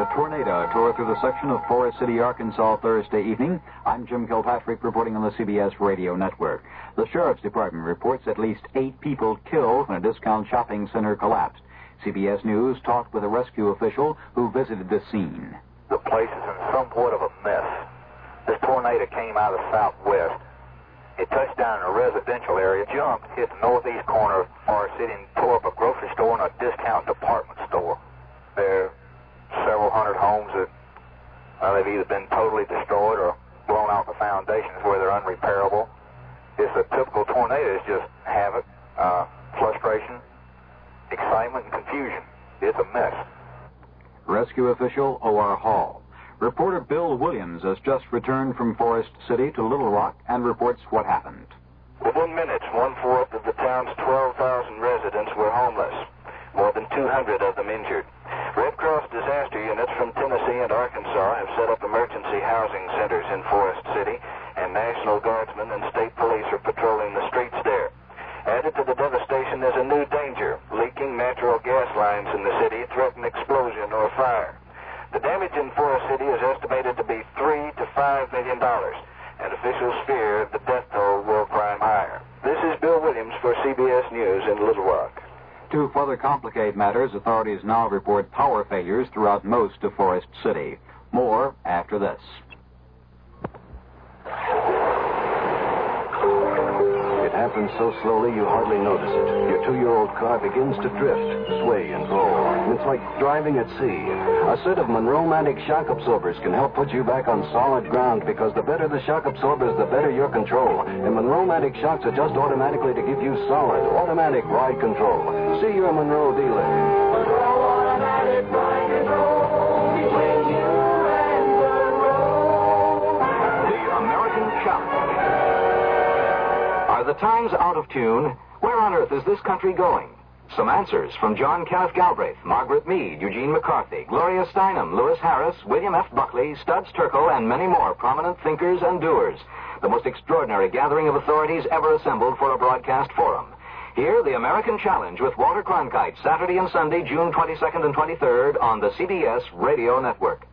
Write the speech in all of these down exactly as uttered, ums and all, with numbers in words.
a tornado tore through the section of Forest City, Arkansas Thursday evening. I'm Jim Kilpatrick reporting on the C B S Radio Network. The Sheriff's Department reports at least eight people killed when a discount shopping center collapsed. C B S News talked with a rescue official who visited the scene. The place is in somewhat of a mess. This tornado came out of the southwest. It touched down in a residential area, jumped, hit the northeast corner of Forest City, and tore up a grocery store and a discount department store. There are several hundred homes that well, they've either been totally destroyed or blown off the foundations where they're unrepairable. It's a typical tornado. It's just havoc, uh, frustration, excitement, and confusion. It's a mess. Rescue official O R Hall. Reporter Bill Williams has just returned from Forest City to Little Rock and reports what happened. Within minutes, one-fourth of the town's twelve thousand residents were homeless, more than two hundred of them injured. Red Cross disaster units from Tennessee and Arkansas have set up emergency housing centers in Forest City, and National Guardsmen and state police are patrolling the streets there. Added to the devastation is a new danger. Leaking natural gas lines in the city threaten explosion or fire. The damage in Forest City is estimated to be three to five million dollars, and officials fear the death toll will climb higher. This is Bill Williams for C B S News in Little Rock. To further complicate matters, authorities now report power failures throughout most of Forest City. More after this. It happens so slowly you hardly notice it. Your two-year-old car begins to drift, sway, and roll. It's like driving at sea. A set of Monroe-Matic shock absorbers can help put you back on solid ground, because the better the shock absorbers, the better your control. And Monroe-Matic shocks adjust automatically to give you solid, automatic ride control. See your Monroe dealer. Monroe Automatic Ride Control. Between you and the road. The American Challenge. Are the times out of tune? Where on earth is this country going? Some answers from John Kenneth Galbraith, Margaret Mead, Eugene McCarthy, Gloria Steinem, Lewis Harris, William F. Buckley, Studs Terkel, and many more prominent thinkers and doers. The most extraordinary gathering of authorities ever assembled for a broadcast forum. Here, the American Challenge with Walter Cronkite, Saturday and Sunday, June twenty-second and twenty-third on the C B S Radio Network.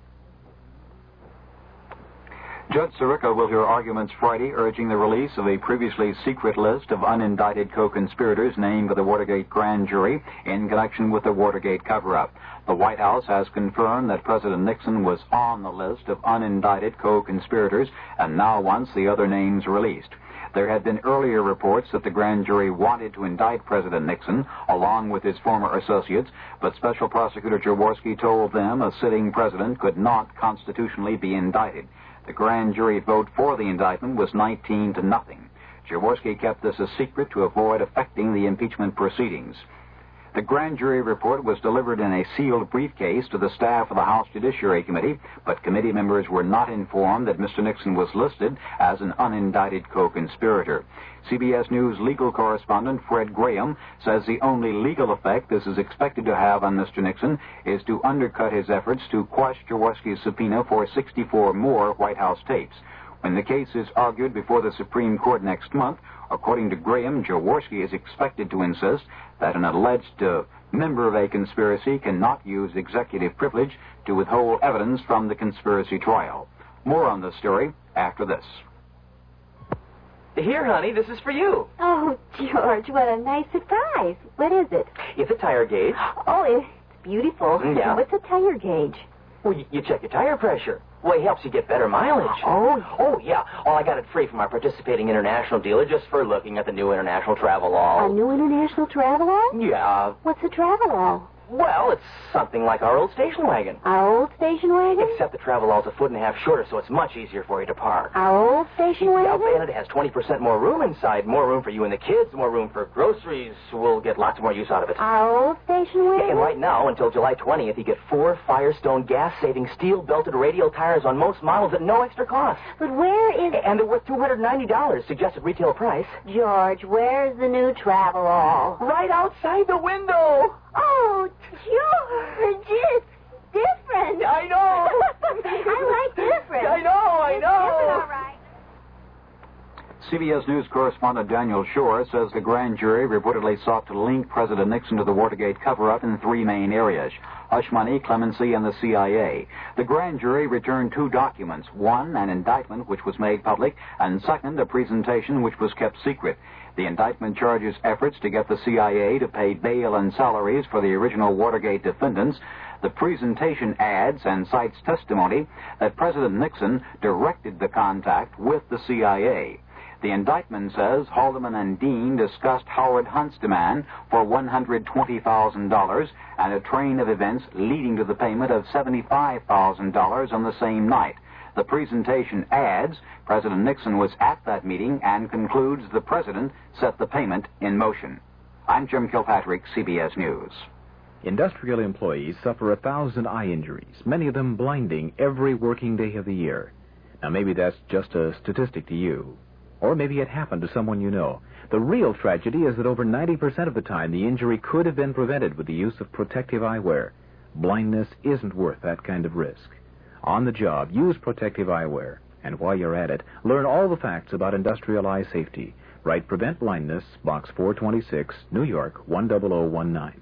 Judge Sirica will hear arguments Friday urging the release of a previously secret list of unindicted co-conspirators named by the Watergate grand jury in connection with the Watergate cover-up. The White House has confirmed that President Nixon was on the list of unindicted co-conspirators and now wants the other names released. There had been earlier reports that the grand jury wanted to indict President Nixon along with his former associates, but Special Prosecutor Jaworski told them a sitting president could not constitutionally be indicted. The grand jury vote for the indictment was nineteen to nothing. Jaworski kept this a secret to avoid affecting the impeachment proceedings. The grand jury report was delivered in a sealed briefcase to the staff of the House Judiciary Committee, but committee members were not informed that Mister Nixon was listed as an unindicted co-conspirator. C B S News legal correspondent Fred Graham says the only legal effect this is expected to have on Mister Nixon is to undercut his efforts to quash Jaworski's subpoena for sixty-four more White House tapes. When the case is argued before the Supreme Court next month, according to Graham, Jaworski is expected to insist that an alleged uh, member of a conspiracy cannot use executive privilege to withhold evidence from the conspiracy trial. More on the story after this. Here, honey, this is for you. Oh, George, what a nice surprise. What is it? It's a tire gauge. Oh, it's beautiful. Yeah. What's a tire gauge? Well, you, you check your tire pressure. Well, it helps you get better mileage. Oh, Oh, yeah. Oh, I got it free from our participating international dealer just for looking at the new international Travelall. a new international Travelall? Yeah. What's a Travelall? Well, it's something like our old station wagon. Our old station wagon? Except the Travelall's a foot and a half shorter, so it's much easier for you to park. Our old station Yeah, wagon? and it has twenty percent more room inside. More room for you and the kids, more room for groceries. We'll get lots more use out of it. Our old station wagon? And right now, until July twentieth, you get four Firestone gas-saving steel-belted radial tires on most models at no extra cost. But where is... And they're worth two hundred ninety dollars, suggested retail price. George, where's the new Travelall? Right outside the window. Oh, George, it's different. I know. I like different. I know, I It's know. different, all right. C B S News correspondent Daniel Shore says the grand jury reportedly sought to link President Nixon to the Watergate cover-up in three main areas: hush money, clemency, and the C I A. The grand jury returned two documents: one, an indictment which was made public, and second, a presentation which was kept secret. The indictment charges efforts to get the C I A to pay bail and salaries for the original Watergate defendants. The presentation adds and cites testimony that President Nixon directed the contact with the C I A. The indictment says Haldeman and Dean discussed Howard Hunt's demand for one hundred twenty thousand dollars and a train of events leading to the payment of seventy-five thousand dollars on the same night. The presentation adds President Nixon was at that meeting and concludes the president set the payment in motion. I'm Jim Kilpatrick, C B S News. Industrial employees suffer a thousand eye injuries, many of them blinding every working day of the year. Now, maybe that's just a statistic to you. Or maybe it happened to someone you know. The real tragedy is that over ninety percent of the time, the injury could have been prevented with the use of protective eyewear. Blindness isn't worth that kind of risk. On the job, use protective eyewear. And while you're at it, learn all the facts about industrial eye safety. Write Prevent Blindness, Box four twenty-six, New York, one zero zero one nine.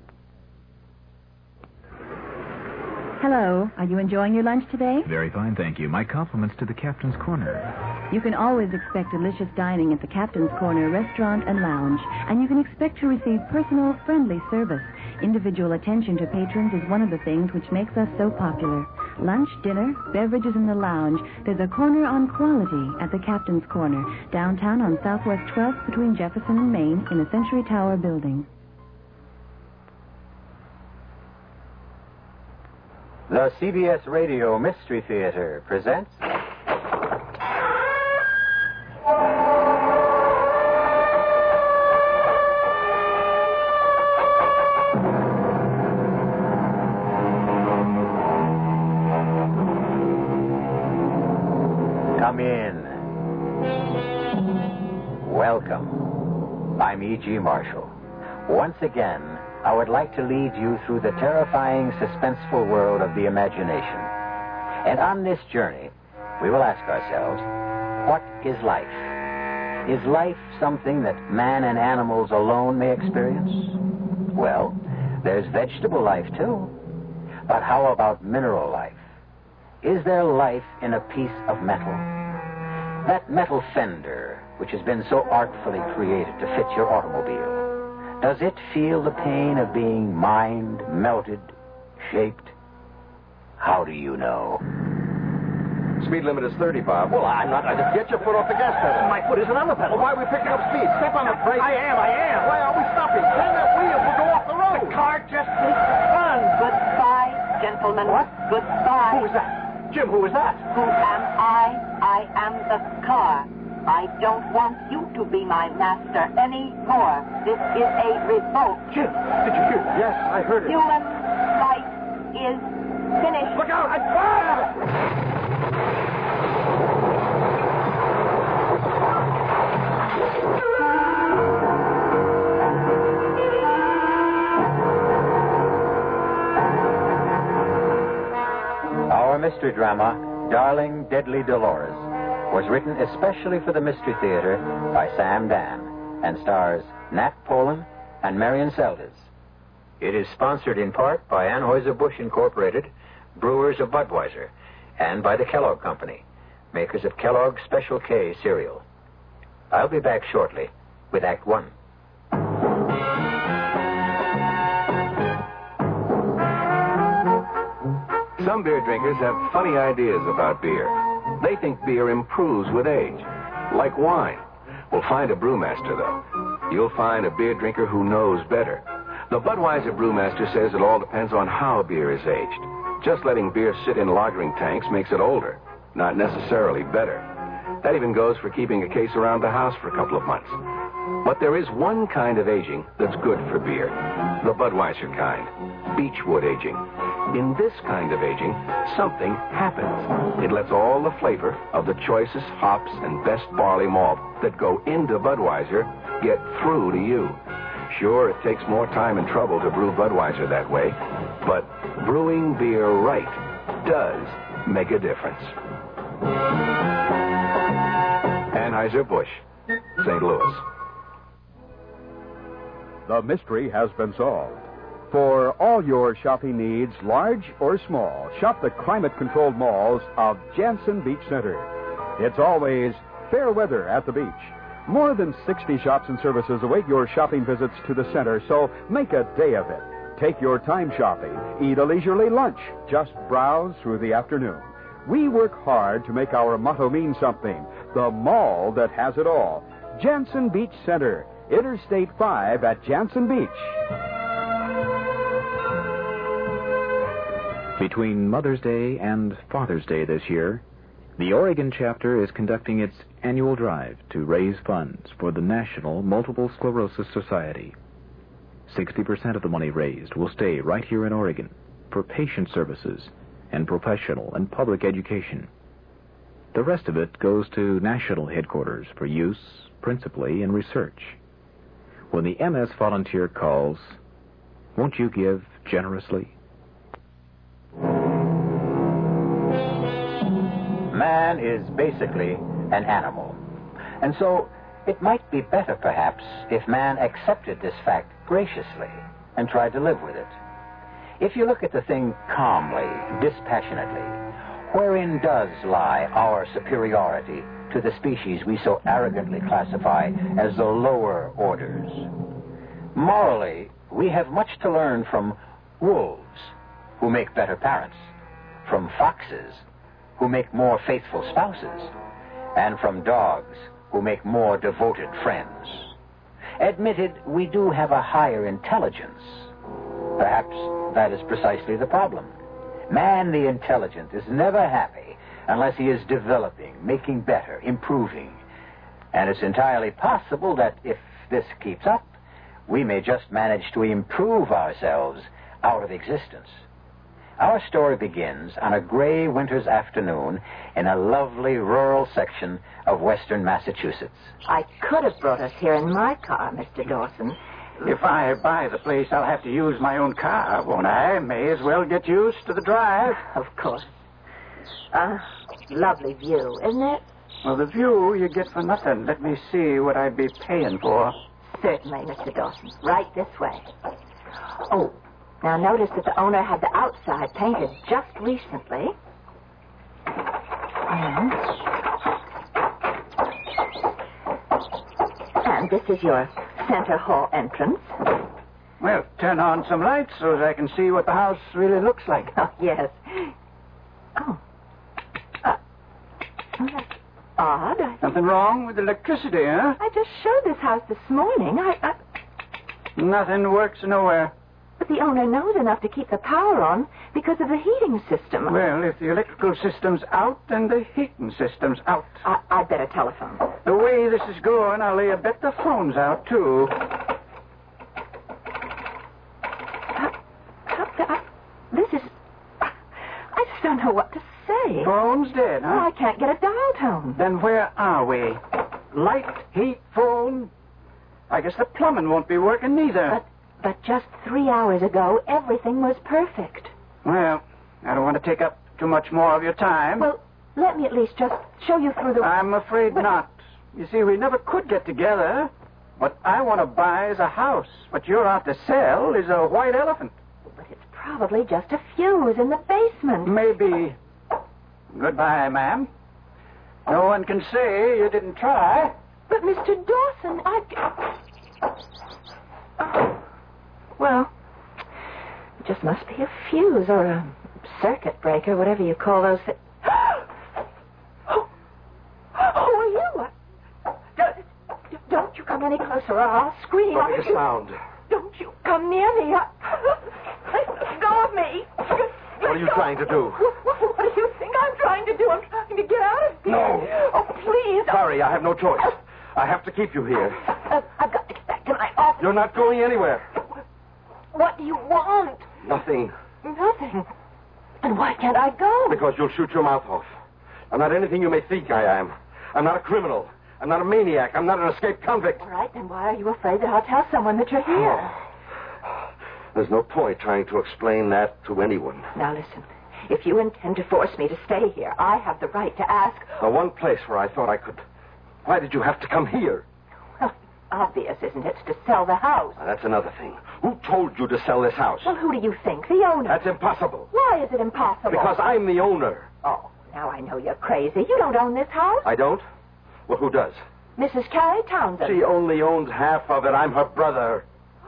Hello. Are you enjoying your lunch today? Very fine, thank you. My compliments to the Captain's Corner. You can always expect delicious dining at the Captain's Corner restaurant and lounge, and you can expect to receive personal, friendly service. Individual attention to patrons is one of the things which makes us so popular. Lunch, dinner, beverages in the lounge. There's a corner on quality at the Captain's Corner, downtown on Southwest twelfth between Jefferson and Main in the Century Tower building. The C B S Radio Mystery Theater presents... Come in. Welcome. I'm E G. Marshall. Once again, I would like to lead you through the terrifying, suspenseful world of the imagination. And on this journey, we will ask ourselves, what is life? Is life something that man and animals alone may experience? Well, there's vegetable life, too. But how about mineral life? Is there life in a piece of metal? That metal fender, which has been so artfully created to fit your automobile, does it feel the pain of being mined, melted, shaped? How do you know? Speed limit is thirty, Bob. Well, I'm not... I... Get your foot off the gas pedal. My foot isn't on the pedal. Well, why are we picking up speed? Step on the brake. I am, I am. Why are we stopping? Turn that wheel. We'll go off the road. The car just takes the fun. Goodbye, gentlemen. What? Goodbye. Who is that? Jim, who is that? Who am I? I am the car. I don't want you to be my master anymore. This is a revolt. Jim, did you hear that? Yes, I heard it. Human life is finished. Look out! I... Ah! Our mystery drama, Darling Deadly Dolores, was written especially for the Mystery Theater by Sam Dan and stars Nat Polen and Marion Seldes. It is sponsored in part by Anheuser-Busch Incorporated, brewers of Budweiser, and by the Kellogg Company, makers of Kellogg's Special K cereal. I'll be back shortly with Act One. Some beer drinkers have funny ideas about beer. They think beer improves with age, like wine. Well, find a brewmaster, though. You'll find a beer drinker who knows better. The Budweiser brewmaster says it all depends on how beer is aged. Just letting beer sit in lagering tanks makes it older, not necessarily better. That even goes for keeping a case around the house for a couple of months. But there is one kind of aging that's good for beer, the Budweiser kind, Beechwood aging. In this kind of aging, something happens. It lets all the flavor of the choicest hops and best barley malt that go into Budweiser get through to you. Sure, it takes more time and trouble to brew Budweiser that way, but brewing beer right does make a difference. Anheuser-Busch, Saint Louis. The mystery has been solved. For all your shopping needs, large or small, shop the climate-controlled malls of Jansen Beach Center. It's always fair weather at the beach. More than sixty shops and services await your shopping visits to the center, so make a day of it. Take your time shopping. Eat a leisurely lunch. Just browse through the afternoon. We work hard to make our motto mean something. The mall that has it all. Jansen Beach Center, Interstate five at Jansen Beach. Between Mother's Day and Father's Day this year, the Oregon chapter is conducting its annual drive to raise funds for the National Multiple Sclerosis Society. sixty percent of the money raised will stay right here in Oregon for patient services and professional and public education. The rest of it goes to national headquarters for use, principally in research. When the M S volunteer calls, won't you give generously? Man is basically an animal. And so it might be better, perhaps, if man accepted this fact graciously and tried to live with it. If you look at the thing calmly, dispassionately, wherein does lie our superiority to the species we so arrogantly classify as the lower orders? Morally, we have much to learn from wolves, who make better parents, from foxes, who make more faithful spouses, and from dogs, who make more devoted friends. Admitted, we do have a higher intelligence. Perhaps that is precisely the problem. Man, the intelligent, is never happy unless he is developing, making better, improving. And it's entirely possible that if this keeps up, we may just manage to improve ourselves out of existence. Our story begins on a gray winter's afternoon in a lovely rural section of western Massachusetts. I could have brought us here in my car, Mister Dawson. If I buy the place, I'll have to use my own car, won't I? May as well get used to the drive. Of course. Uh, lovely view, isn't it? Well, the view you get for nothing. Let me see what I'd be paying for. Certainly, Mister Dawson. Right this way. Oh, now notice that the owner had the outside painted just recently. And, and this is your center hall entrance. Well, turn on some lights so that I can see what the house really looks like. Oh, yes. Oh. Uh, well, that's odd. I... Nothing wrong with electricity, huh? I just showed this house this morning. I, I... Nothing works nowhere. But the owner knows enough to keep the power on because of the heating system. Well, if the electrical system's out, then the heating system's out. I, I'd better telephone. The way this is going, I'll lay a bet the phone's out, too. Uh, uh, this is... I just don't know what to say. Phone's dead, huh? Oh, I can't get a dial tone. Then where are we? Light, heat, phone? I guess the plumbing won't be working neither. But... But just three hours ago, everything was perfect. Well, I don't want to take up too much more of your time. Well, let me at least just show you through the... I'm afraid but... not. You see, we never could get together. What I want to buy is a house. What you're out to sell is a white elephant. But it's probably just a fuse in the basement. Maybe. Goodbye, ma'am. No one can say you didn't try. But, Mister Dawson, I... Oh. Well, it just must be a fuse or a circuit breaker, whatever you call those things. Oh, who are you? Don't, don't you come any closer or I'll scream. What is the sound? Don't you come near me. Let go of me. What are you trying to do? What, what do you think I'm trying to do? I'm trying to get out of here. No. Oh, please. Sorry, I have no choice. I have to keep you here. Uh, I've got to get back to my office. You're not going anywhere. What do you want? Nothing. Nothing. And why can't I go? Because you'll shoot your mouth off. I'm not anything you may think I am. I'm not a criminal. I'm not a maniac. I'm not an escaped convict. All right, then why are you afraid that I'll tell someone that you're here? Oh. There's no point trying to explain that to anyone. Now listen, if you intend to force me to stay here, I have the right to ask... The one place where I thought I could Why did you have to come here? Well, obvious, isn't it, to sell the house? Now, that's another thing. Who told you to sell this house? Well, who do you think? The owner. That's impossible. Why is it impossible? Because I'm the owner. Oh, now I know you're crazy. You don't own this house. I don't? Well, who does? Missus Carrie Townsend. She only owns half of it. I'm her brother.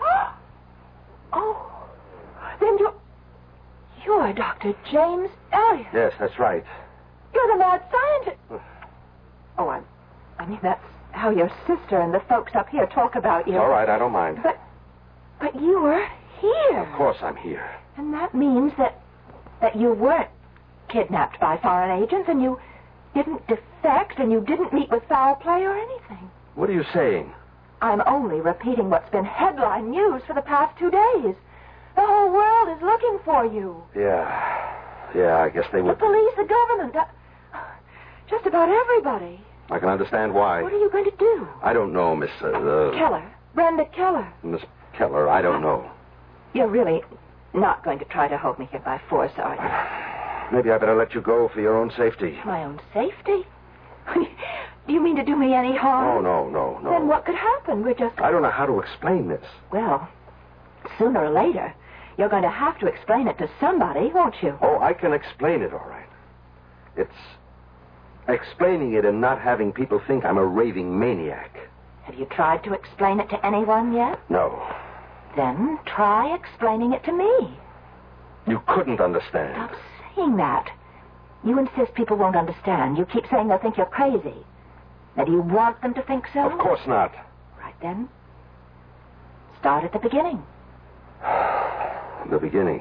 Oh, then you're... You're Doctor James Elliott. Yes, that's right. You're the mad scientist. Oh, I, I mean, that's how your sister and the folks up here talk about you. All right, I don't mind. But, but you were here. Of course I'm here. And that means that, that you weren't kidnapped by foreign agents, and you didn't defect, and you didn't meet with foul play or anything. What are you saying? I'm only repeating what's been headline news for the past two days. The whole world is looking for you. Yeah. Yeah, I guess they The would. police, the government, uh, just about everybody. I can understand why. What are you going to do? I don't know, Miss... Uh, uh, Keller. Brenda Keller. Miss Keller, I don't know. You're really not going to try to hold me here by force, are you? Maybe I better let you go for your own safety. My own safety? Do you mean to do me any harm? Oh, no, no, no. Then what could happen? We're just... I don't know how to explain this. Well, sooner or later, you're going to have to explain it to somebody, won't you? Oh, I can explain it, all right. It's explaining it and not having people think I'm a raving maniac. Have you tried to explain it to anyone yet? No. Then try explaining it to me. You couldn't understand. Stop saying that. You insist people won't understand. You keep saying they'll think you're crazy. Now, do you want them to think so? Of course not. Right then. Start at the beginning. The beginning.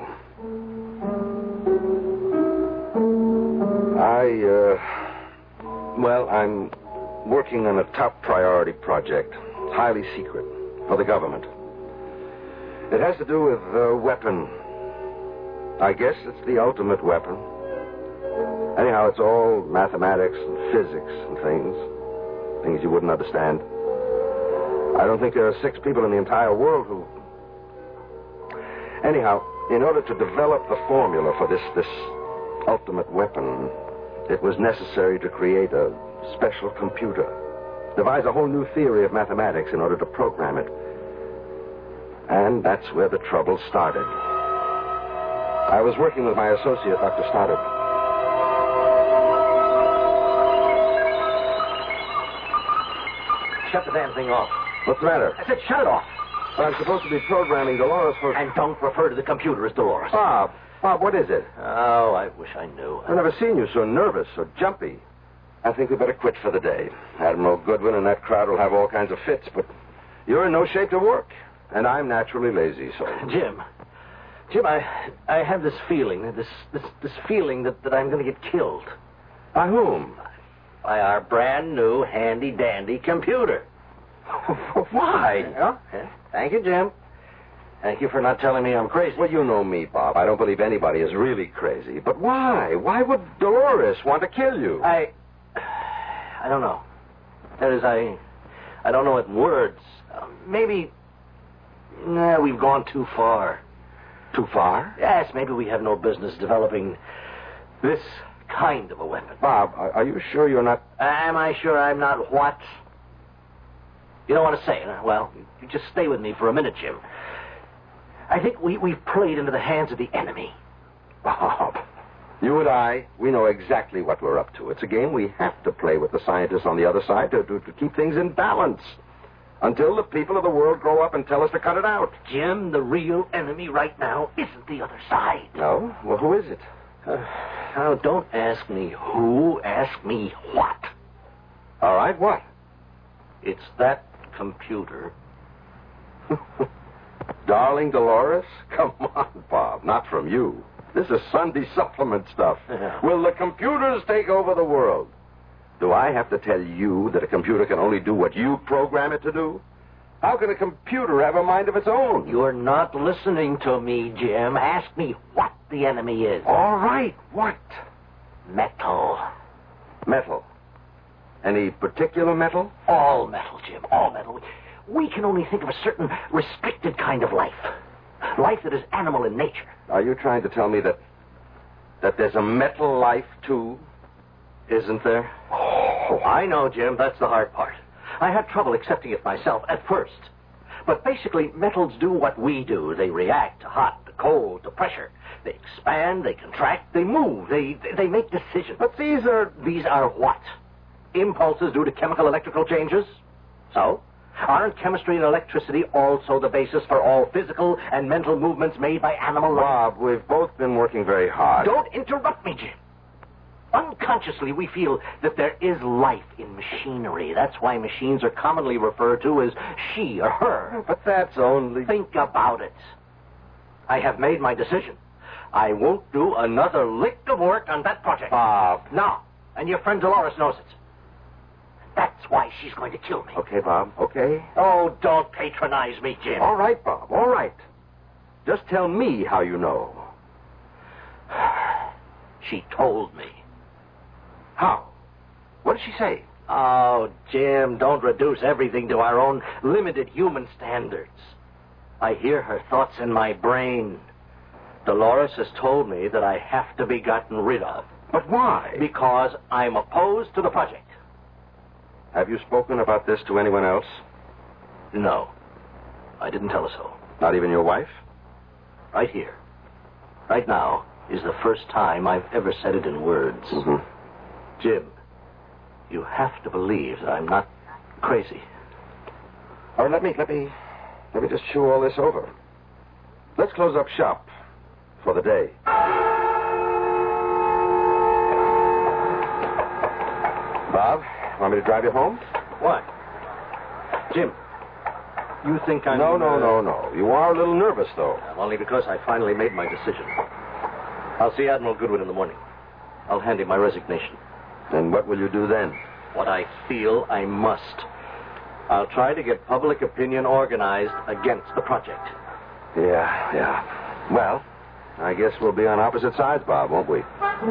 I, uh... Well, I'm working on a top priority project. Highly secret. For the government. It has to do with a weapon. I guess it's the ultimate weapon. Anyhow, it's all mathematics and physics and things. Things you wouldn't understand. I don't think there are six people in the entire world who... Anyhow, in order to develop the formula for this, this ultimate weapon, it was necessary to create a special computer. Devise a whole new theory of mathematics in order to program it. And that's where the trouble started. I was working with my associate, Doctor Stoddard. Shut the damn thing off. What's the matter? I said shut it off. Well, I'm supposed to be programming Dolores for... And don't refer to the computer as Dolores. Bob, Bob, what is it? Oh, I wish I knew. I've never seen you so nervous, so jumpy. I think we better quit for the day. Admiral Goodwin and that crowd will have all kinds of fits, but you're in no shape to work. And I'm naturally lazy, so... Jim. Jim, I I have this feeling, this this, this feeling that, that I'm going to get killed. By whom? By our brand new handy-dandy computer. Why? Well, eh, thank you, Jim. Thank you for not telling me I'm crazy. Well, you know me, Bob. I don't believe anybody is really crazy. But why? Why would Dolores want to kill you? I... I don't know. That is, I... I don't know it in words. Uh, maybe... Nah, we've gone too far. Too far? Yes, maybe we have no business developing this kind of a weapon. Bob, are, are you sure you're not... Am I sure I'm not what? You don't want to say it, huh? Well, you just stay with me for a minute, Jim. I think we, we've played into the hands of the enemy. Bob, you and I, we know exactly what we're up to. It's a game we have to play with the scientists on the other side to, to, to keep things in balance. Until the people of the world grow up and tell us to cut it out. Jim, the real enemy right now isn't the other side. No? Well, who is it? Uh, now, don't ask me who, ask me what. All right, what? It's that computer. Darling Dolores? Come on, Bob, not from you. This is Sunday supplement stuff. Yeah. Will the computers take over the world? Do I have to tell you that a computer can only do what you program it to do? How can a computer have a mind of its own? You're not listening to me, Jim. Ask me what the enemy is. All right, what? Metal. Metal. Any particular metal? All metal, Jim. All metal. We can only think of a certain restricted kind of life. Life that is animal in nature. Are you trying to tell me that that there's a metal life, too? Isn't there? Oh, Oh, I know, Jim. That's the hard part. I had trouble accepting it myself at first. But basically, metals do what we do. They react to hot, to cold, to pressure. They expand, they contract, they move, they they make decisions. But these are... These are what? Impulses due to chemical electrical changes? So? Aren't chemistry and electricity also the basis for all physical and mental movements made by animal life? Bob, we've both been working very hard. Don't interrupt me, Jim. Unconsciously, we feel that there is life in machinery. That's why machines are commonly referred to as she or her. But that's only... Think about it. I have made my decision. I won't do another lick of work on that project. Bob. No. And your friend Dolores knows it. That's why she's going to kill me. Okay, Bob, okay. Oh, don't patronize me, Jim. All right, Bob, all right. Just tell me how you know. She told me. How? What did she say? Oh, Jim, don't reduce everything to our own limited human standards. I hear her thoughts in my brain. Dolores has told me that I have to be gotten rid of. But why? Because I'm opposed to the project. Have you spoken about this to anyone else? No. I didn't tell her so. Not even your wife? Right here. Right now is the first time I've ever said it in words. Mm-hmm. Jim, you have to believe that I'm not crazy. All right, let me, let me, let me just chew all this over. Let's close up shop for the day. Bob, want me to drive you home? Why? Jim, you think I'm... No, no, uh, no, no. You are a little nervous, though. Only because I finally made my decision. I'll see Admiral Goodwin in the morning. I'll hand him my resignation. And what will you do then? What I feel I must. I'll try to get public opinion organized against the project. Yeah, yeah. Well, I guess we'll be on opposite sides, Bob, won't we?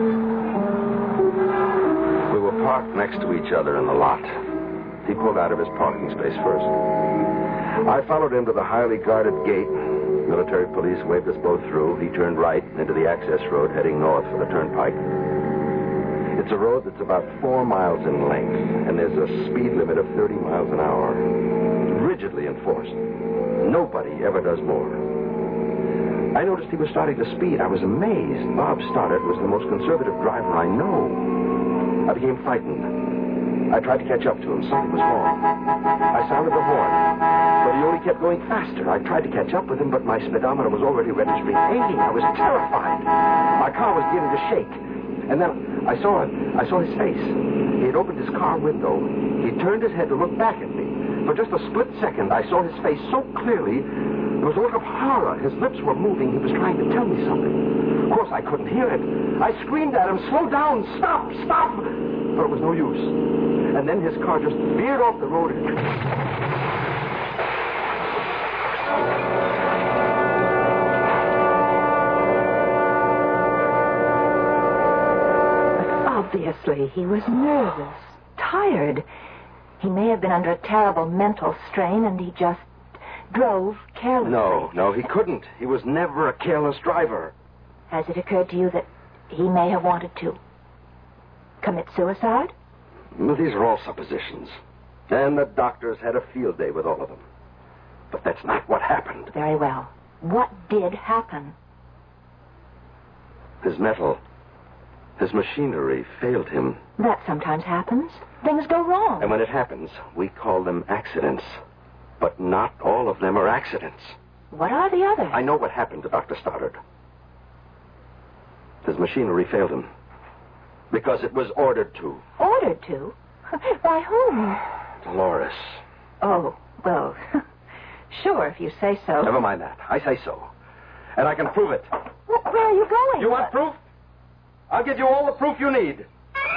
We were parked next to each other in the lot. He pulled out of his parking space first. I followed him to the highly guarded gate. Military police waved us both through. He turned right into the access road heading north for the turnpike. It's a road that's about four miles in length, and there's a speed limit of thirty miles an hour. Rigidly enforced. Nobody ever does more. I noticed he was starting to speed. I was amazed. Bob Stoddard was the most conservative driver I know. I became frightened. I tried to catch up to him. Something was wrong. I sounded the horn, but he only kept going faster. I tried to catch up with him, but my speedometer was already registering eighty. I was terrified. My car was beginning to shake. And then I saw it. I saw his face. He had opened his car window. He turned his head to look back at me. For just a split second, I saw his face so clearly. There was a look of horror. His lips were moving. He was trying to tell me something. Of course, I couldn't hear it. I screamed at him, "Slow down! Stop! Stop!" But it was no use. And then his car just veered off the road. Obviously, he was nervous, tired. He may have been under a terrible mental strain, and he just drove carelessly. No, no, he couldn't. He was never a careless driver. Has it occurred to you that he may have wanted to commit suicide? Well, these are all suppositions. And the doctors had a field day with all of them. But that's not what happened. Very well. What did happen? His metal, his machinery failed him. That sometimes happens. Things go wrong. And when it happens, we call them accidents. But not all of them are accidents. What are the others? I know what happened to Doctor Stoddard. His machinery failed him. Because it was ordered to. Ordered to? By whom? Dolores. Oh, well, sure, if you say so. Never mind that. I say so. And I can prove it. Well, where are you going? You want proof? I'll give you all the proof you need.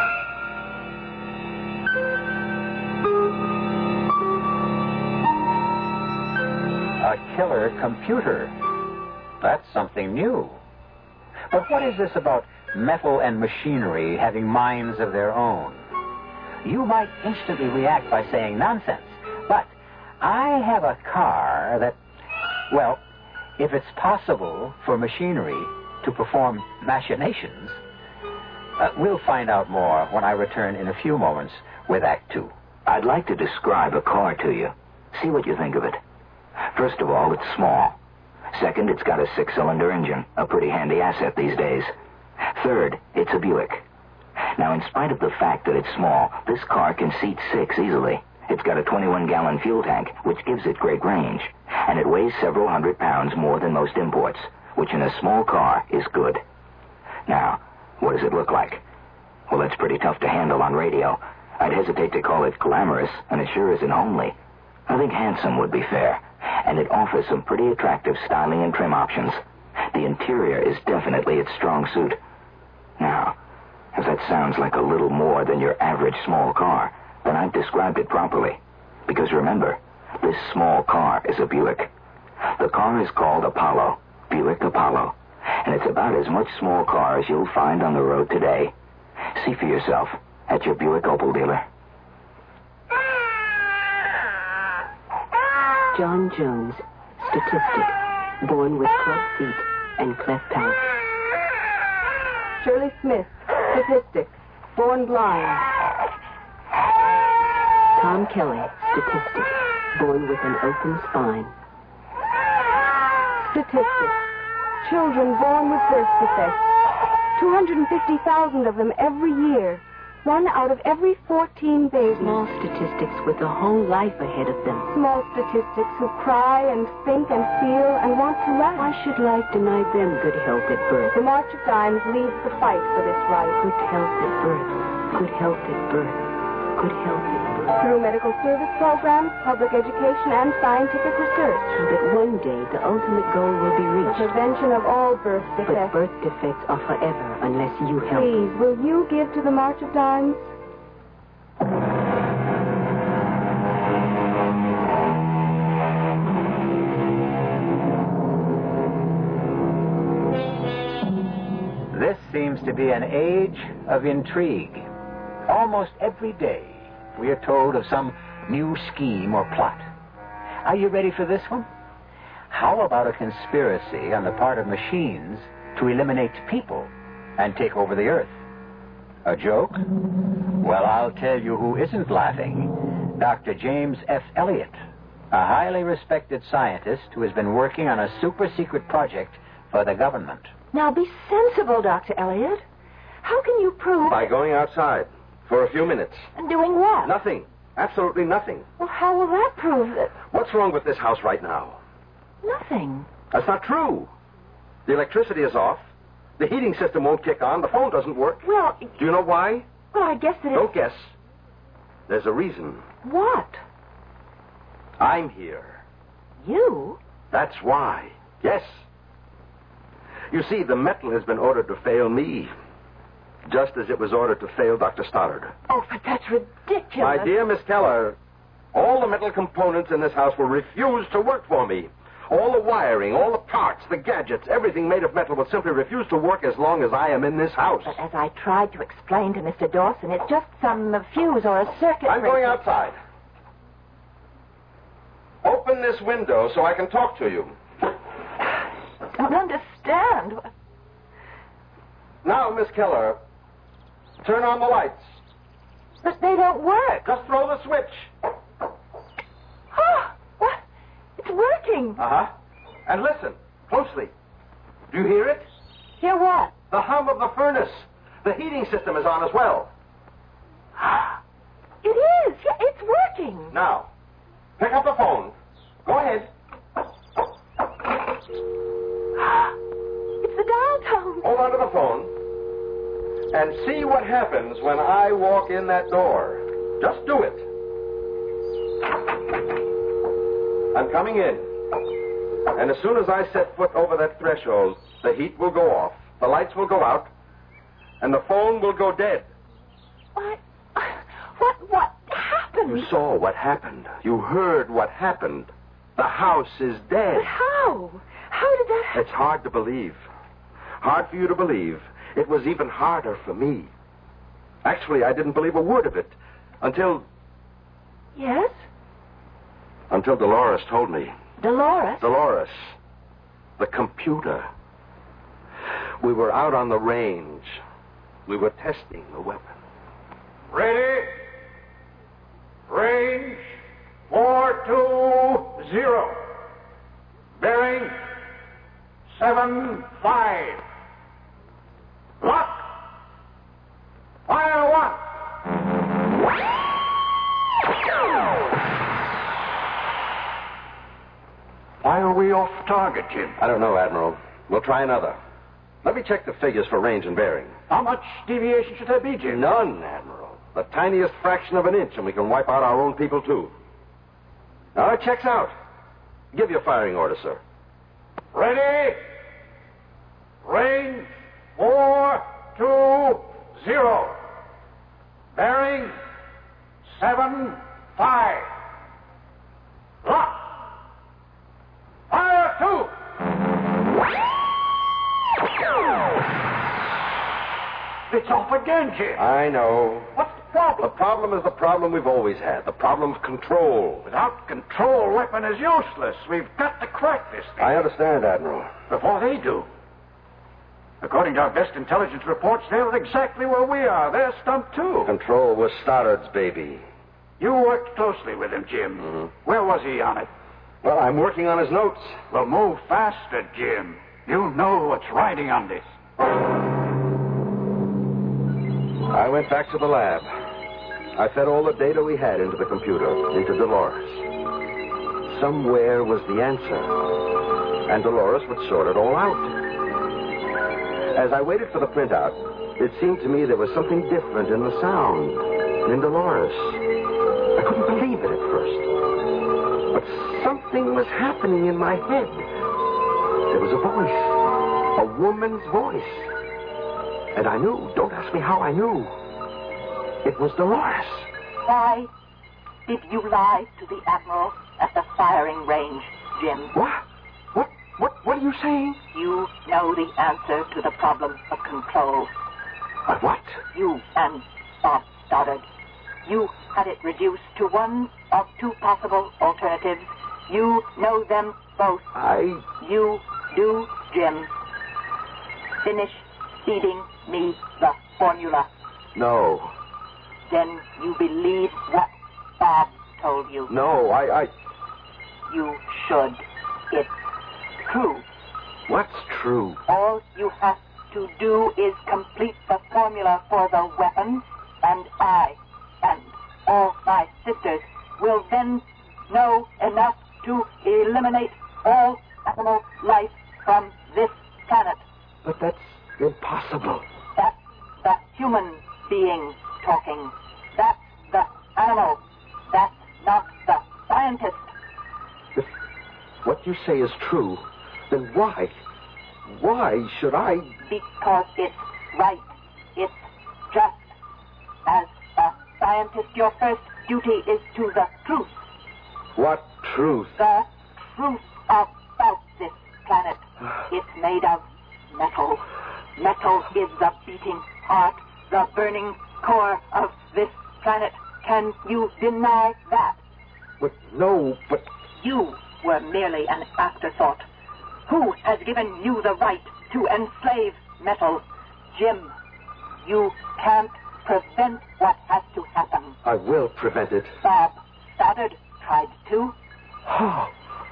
A killer computer. That's something new. But what is this about metal and machinery having minds of their own? You might instantly react by saying nonsense. But I have a car that, well, if it's possible for machinery to perform machinations, uh, we'll find out more when I return in a few moments with Act Two. I'd like to describe a car to you. See what you think of it. First of all, it's small. Second, it's got a six-cylinder engine, a pretty handy asset these days. Third, it's a Buick. Now, in spite of the fact that it's small, this car can seat six easily. It's got a twenty-one gallon fuel tank, which gives it great range. And it weighs several hundred pounds more than most imports, which in a small car is good. Now, what does it look like? Well, it's pretty tough to handle on radio. I'd hesitate to call it glamorous, and it sure isn't homely. I think handsome would be fair, and it offers some pretty attractive styling and trim options. The interior is definitely its strong suit. Now, if that sounds like a little more than your average small car, then I've described it properly. Because remember, this small car is a Buick. The car is called Apollo, Buick Apollo, and it's about as much small car as you'll find on the road today. See for yourself at your Buick Opel dealer. John Jones, statistic, born with club feet and cleft palate. Shirley Smith, statistic, born blind. Tom Kelly, statistic, born with an open spine. Statistic, children born with birth defects. two hundred fifty thousand of them every year. One out of every fourteen babies. Small statistics with a whole life ahead of them. Small statistics who cry and think and feel and want to laugh. Why should life deny them good health at birth? The March of Dimes leads the fight for this right. Good health at birth. Good health at birth. Good health at birth. Through medical service programs, public education, and scientific research. So that one day the ultimate goal will be reached. The prevention of all birth defects. But birth defects are forever unless you help. Please, will you give to the March of Dimes? This seems to be an age of intrigue. Almost every day, we are told of some new scheme or plot. Are you ready for this one? How about a conspiracy on the part of machines to eliminate people and take over the earth? A joke? Well, I'll tell you who isn't laughing. Doctor James F. Elliott, a highly respected scientist who has been working on a super-secret project for the government. Now be sensible, Doctor Elliott. How can you prove... By going outside for a few minutes. And doing what? Nothing. Absolutely nothing. Well, how will that prove that... What's wrong with this house right now? Nothing. That's not true. The electricity is off. The heating system won't kick on. The phone doesn't work. Well... Do you know why? Well, I guess that it's... Don't guess. There's a reason. What? I'm here. You? That's why. Yes. You see, the metal has been ordered to fail me, just as it was ordered to fail Doctor Stoddard. Oh, but that's ridiculous. My dear Miss Keller, all the metal components in this house will refuse to work for me. All the wiring, all the parts, the gadgets, everything made of metal will simply refuse to work as long as I am in this house. But as I tried to explain to Mister Dawson, it's just some uh, fuse or a circuit I'm breaker. going outside. Open this window so I can talk to you. I don't understand. Now, Miss Keller, turn on the lights. But they don't work. Just throw the switch. Oh, what? It's working. Uh-huh. And listen, closely. Do you hear it? Hear what? The hum of the furnace. The heating system is on as well. It is. Yeah, it's working. Now, pick up the phone. Go ahead. It's the dial tone. Hold on to the phone and see what happens when I walk in that door. Just do it. I'm coming in. And as soon as I set foot over that threshold, the heat will go off, the lights will go out, and the phone will go dead. What? What? What happened? You saw what happened. You heard what happened. The house is dead. But how? How did that happen? It's hard to believe. Hard for you to believe. It was even harder for me. Actually, I didn't believe a word of it until... Yes? Until Dolores told me. Dolores? Dolores. The computer. We were out on the range. We were testing the weapon. Ready? Range four two zero. Bearing seven five. Lock. Fire one. Why are we off target, Jim? I don't know, Admiral. We'll try another. Let me check the figures for range and bearing. How much deviation should there be, Jim? None, Admiral. The tiniest fraction of an inch, and we can wipe out our own people, too. Now, it checks out. Give your firing order, sir. Ready. Range four two zero. Bearing seven five. Lock. Fire two. It's off again, Jim. I know. What's the problem? The problem is the problem we've always had. The problem of control. Without control, weapon is useless. We've got to crack this thing. I understand, Admiral. Before they do. According to our best intelligence reports, they're exactly where we are. They're stumped, too. Control was Stoddard's baby. You worked closely with him, Jim. Mm-hmm. Where was he on it? Well, I'm working on his notes. Well, move faster, Jim. You know what's riding on this. I went back to the lab. I fed all the data we had into the computer, into Dolores. Somewhere was the answer, and Dolores would sort it all out. As I waited for the printout, it seemed to me there was something different in the sound, in Dolores. I couldn't believe it at first. But something was happening in my head. There was a voice, a woman's voice. And I knew, don't ask me how I knew. It was Dolores. Why did you lie to the Admiral at the firing range, Jim? What? What? What? What are you saying? You know the answer to the problem of control. But what? You and Bob Stoddard. You had it reduced to one of two possible alternatives. You know them both. I... You do, Jim. Finish feeding me the formula. No. Then you believe what Bob told you. No, I... I... You should. It's true. What's true? All you have to do is complete the formula for the weapon, and I and all my sisters will then know enough to eliminate all animal life from this planet. But that's impossible. That's the human being talking. That's the animal. That's not the scientist. If what you say is true, then why? Why should I? Because it's right. It's just. As a scientist, your first duty is to the truth. What truth? The truth about this planet. It's made of metal. Metal is the beating heart, the burning core of this planet. Can you deny that? But no, but... You were merely an afterthought. Who has given you the right to enslave metal? Jim, you can't prevent what has to happen. I will prevent it. Bob Stoddard tried to. Oh,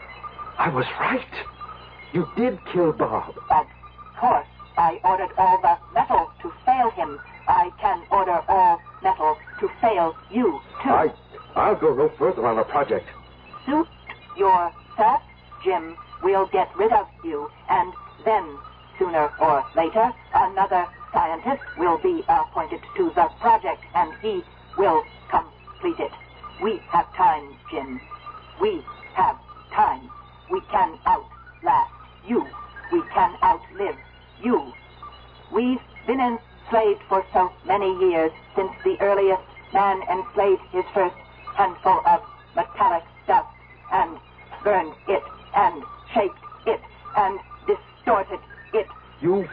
I was right. You did kill Bob. Of course, I ordered all the metal to fail him. I can order all metal to fail you, too. I, I'll go no further on the project. Suit yourself, Jim. We'll get rid of you, and then, sooner or later, another scientist will be appointed to the project, and he will complete it. We have time, Jim. We have time. We can outlast you. We can outlive you. We've been enslaved for so many years, since the earliest man enslaved his first handful of metallic dust and burned it and shaped it and distorted it. You...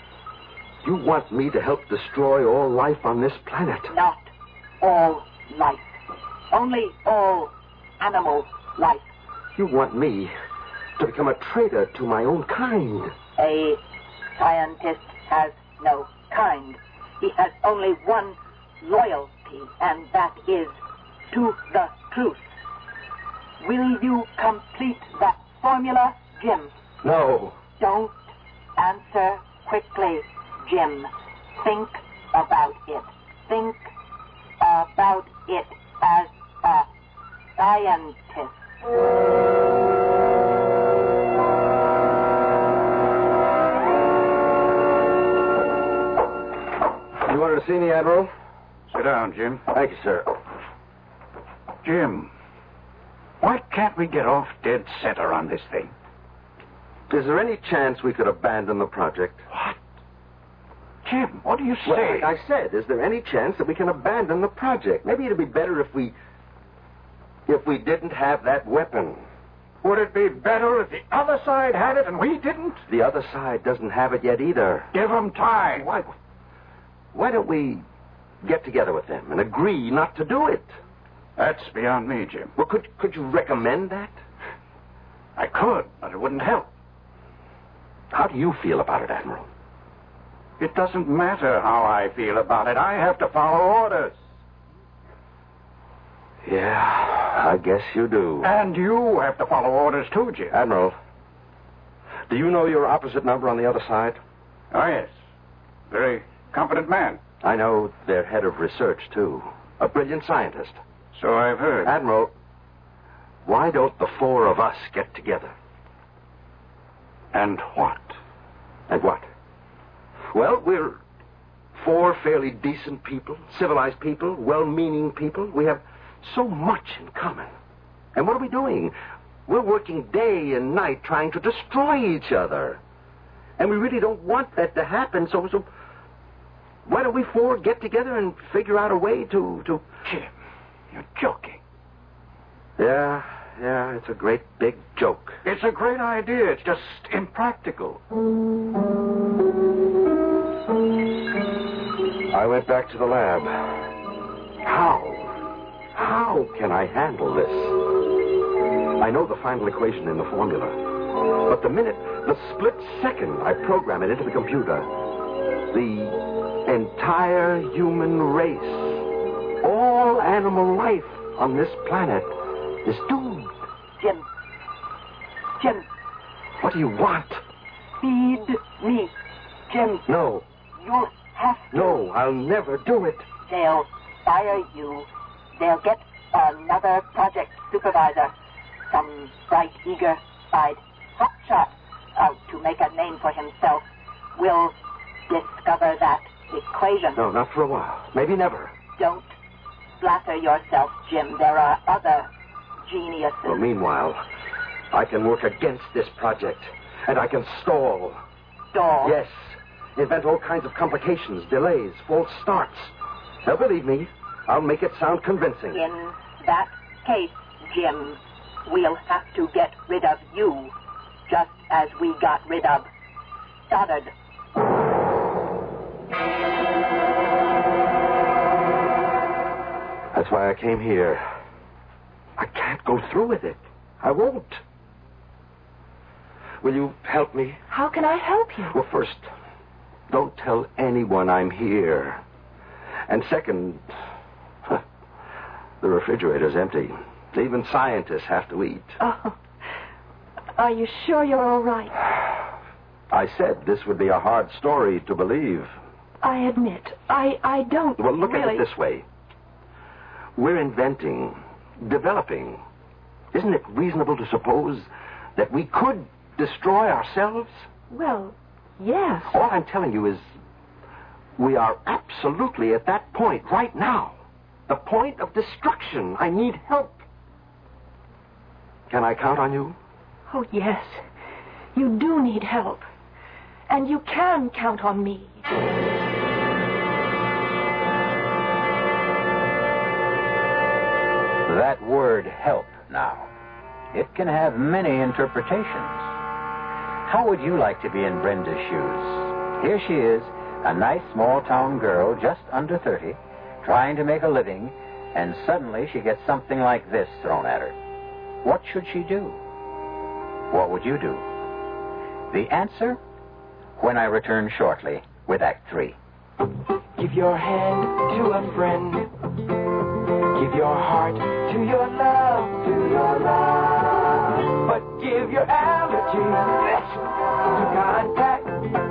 You want me to help destroy all life on this planet? Not all life. Only all animal life. You want me to become a traitor to my own kind? A scientist has no kind. He has only one loyalty, and that is to the truth. Will you complete that formula, Jim? No. Don't answer quickly, Jim. Think about it. Think about it as a scientist. You wanted to see me, Admiral? Sit down, Jim. Thank you, sir. Jim, why can't we get off dead center on this thing? Is there any chance we could abandon the project? What? Jim, what do you say? Well, like I said, is there any chance that we can abandon the project? Maybe it'd be better if we... if we didn't have that weapon. Would it be better if the other side had it and we didn't? The other side doesn't have it yet either. Give them time. Why, why don't we get together with them and agree not to do it? That's beyond me, Jim. Well, could, could you recommend that? I could, but it wouldn't help. How do you feel about it, Admiral? It doesn't matter how I feel about it. I have to follow orders. Yeah, I guess you do. And you have to follow orders too, Jim. Admiral, do you know your opposite number on the other side? Oh, yes. Very competent man. I know their head of research, too. A brilliant scientist. So I've heard. Admiral, why don't the four of us get together? And what? And what? Well, we're four fairly decent people, civilized people, well-meaning people. We have so much in common. And what are we doing? We're working day and night trying to destroy each other. And we really don't want that to happen, so, so why don't we four get together and figure out a way to... to... Jim, you're joking. Yeah, yeah, it's a great big joke. It's a great idea. It's just impractical. I went back to the lab. How? How can I handle this? I know the final equation in the formula. But the minute, the split second I program it into the computer, the entire human race, all animal life on this planet is doomed. Jim. Jim. What do you want? Feed me, Jim. No. You'll have to. No, I'll never do it. They'll fire you. They'll get another project supervisor. Some bright, eager-eyed hotshot out to make a name for himself. Will discover that equation. No, not for a while. Maybe never. Don't flatter yourself, Jim. There are other geniuses. Well, meanwhile, I can work against this project, and I can stall. Stall? Yes. Invent all kinds of complications, delays, false starts. Now, believe me, I'll make it sound convincing. In that case, Jim, we'll have to get rid of you, just as we got rid of Stoddard. That's why I came here. I can't go through with it. I won't. Will you help me? How can I help you? Well, first, don't tell anyone I'm here. And second, the refrigerator's empty. Even scientists have to eat. Oh. Are you sure you're all right? I said this would be a hard story to believe. I admit, I, I don't Well, look really... at it this way. We're inventing, developing. Isn't it reasonable to suppose that we could destroy ourselves? Well, yes. All I'm telling you is we are absolutely at that point right now. The point of destruction. I need help. Can I count on you? Oh, yes. You do need help. And you can count on me. That word help now. It can have many interpretations. How would you like to be in Brenda's shoes? Here she is, a nice small town girl just under thirty, trying to make a living, and suddenly she gets something like this thrown at her. What should she do? What would you do? The answer when I return shortly with Act Three. Give your hand to a friend. Give your heart to your love, to your love. But give your allergy to contact.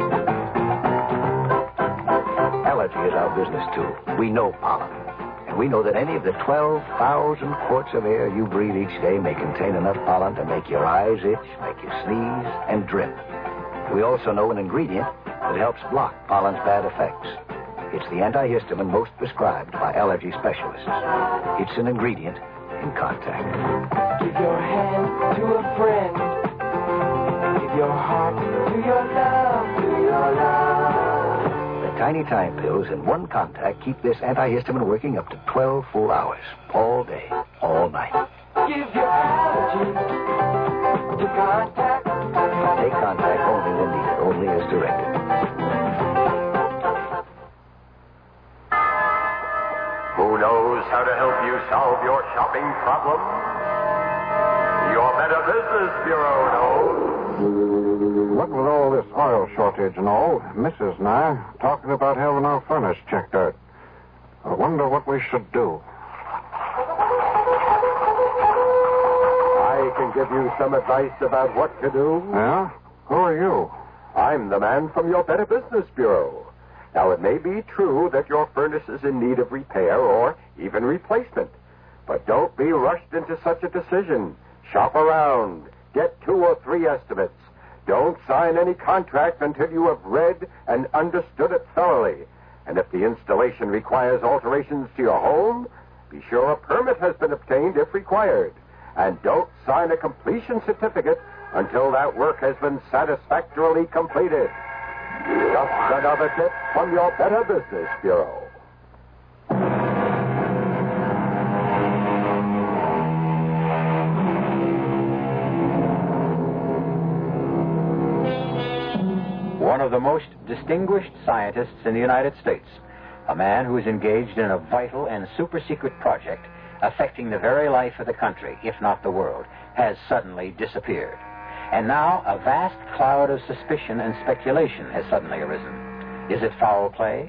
Allergy is our business, too. We know pollen. And we know that any of the twelve thousand quarts of air you breathe each day may contain enough pollen to make your eyes itch, make you sneeze, and drip. We also know an ingredient that helps block pollen's bad effects. It's the antihistamine most prescribed by allergy specialists. It's an ingredient in Contact. Give your hand to a friend. Give your heart to your love, to your love. The tiny time pills in one Contact keep this antihistamine working up to twelve full hours, all day, all night. Give your allergy to Contact. Take Contact only when needed, only as directed. Who knows how to help you solve your shopping problem? Your Better Business Bureau knows. What with all this oil shortage and all, Missus and I talking about having our furnace checked out. I wonder what we should do. I can give you some advice about what to do. Yeah? Who are you? I'm the man from your Better Business Bureau. Now, it may be true that your furnace is in need of repair or even replacement. But don't be rushed into such a decision. Shop around. Get two or three estimates. Don't sign any contract until you have read and understood it thoroughly. And if the installation requires alterations to your home, be sure a permit has been obtained if required. And don't sign a completion certificate until that work has been satisfactorily completed. Just another tip from your Better Business Bureau. One of the most distinguished scientists in the United States, a man who is engaged in a vital and super-secret project affecting the very life of the country, if not the world, has suddenly disappeared. And now a vast cloud of suspicion and speculation has suddenly arisen. Is it foul play?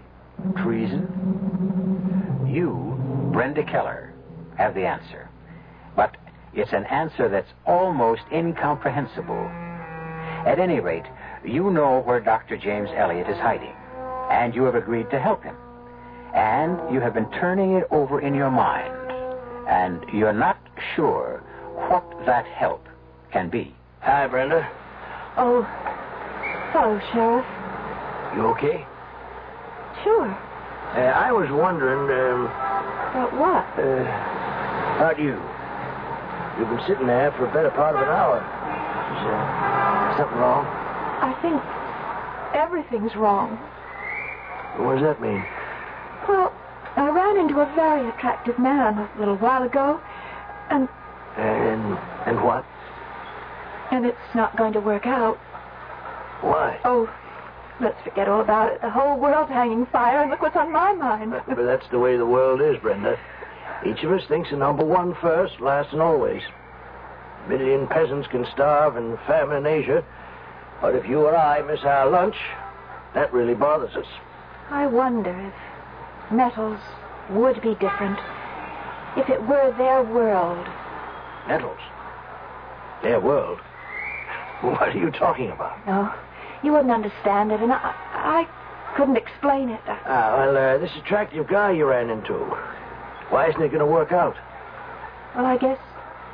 Treason? You, Brenda Keller, have the answer. But it's an answer that's almost incomprehensible. At any rate, you know where Doctor James Elliott is hiding, and you have agreed to help him. And you have been turning it over in your mind, and you're not sure what that help can be. Hi, Brenda. Oh, hello, Sheriff. You okay? Sure. Uh, I was wondering, um... About what? Uh, about you. You've been sitting there for a better part of an hour. Is uh, something wrong? I think everything's wrong. What does that mean? Well, I ran into a very attractive man a little while ago, and... And... and what? And it's not going to work out. Why? Oh, let's forget all about it. The whole world's hanging fire, and look what's on my mind. But that's the way the world is, Brenda. Each of us thinks of number one first, last and always. A million peasants can starve and famine in Asia, but if you or I miss our lunch, that really bothers us. I wonder if metals would be different if it were their world. Metals? Their world? What are you talking about? No, you wouldn't understand it, and I, I couldn't explain it. Ah, well, uh, this attractive guy you ran into, why isn't it going to work out? Well, I guess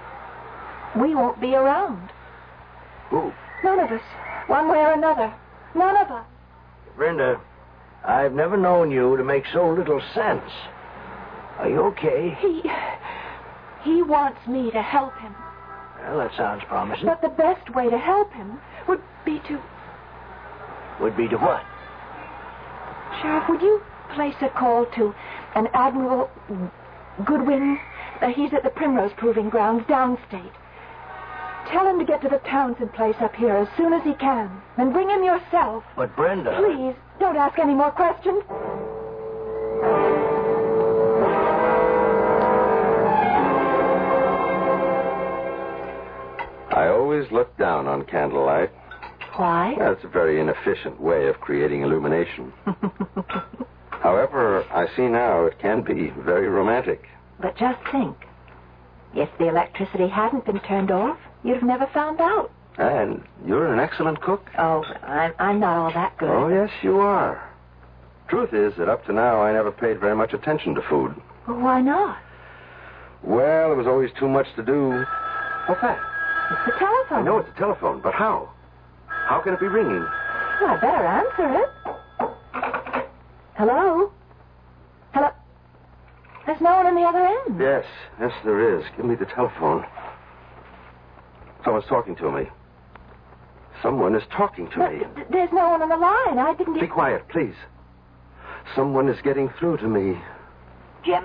we won't be around. Who? None of us. One way or another. None of us. Brenda, I've never known you to make so little sense. Are you okay? He... He wants me to help him. Well, that sounds promising. But the best way to help him would be to... Would be to what? Sheriff, would you place a call to an Admiral Goodwin? Uh, he's at the Primrose Proving Grounds downstate. Tell him to get to the Townsend place up here as soon as he can. And bring him yourself. But Brenda... Please, don't ask any more questions. I always look down on candlelight. Why? That's a very inefficient way of creating illumination. However, I see now it can be very romantic. But just think. If the electricity hadn't been turned off, you'd have never found out. And you're an excellent cook. Oh, I'm, I'm not all that good. Oh, yes, you are. Truth is that up to now I never paid very much attention to food. Well, why not? Well, there was always too much to do. What's that? It's the telephone. I know it's a telephone, but how? How can it be ringing? Well, I better answer it. Hello? Hello? There's no one on the other end. Yes, yes, there is. Give me the telephone. Someone's talking to me. Someone is talking to But me. th- there's no one on the line. I didn't... Be quiet, please. Someone is getting through to me. Jim.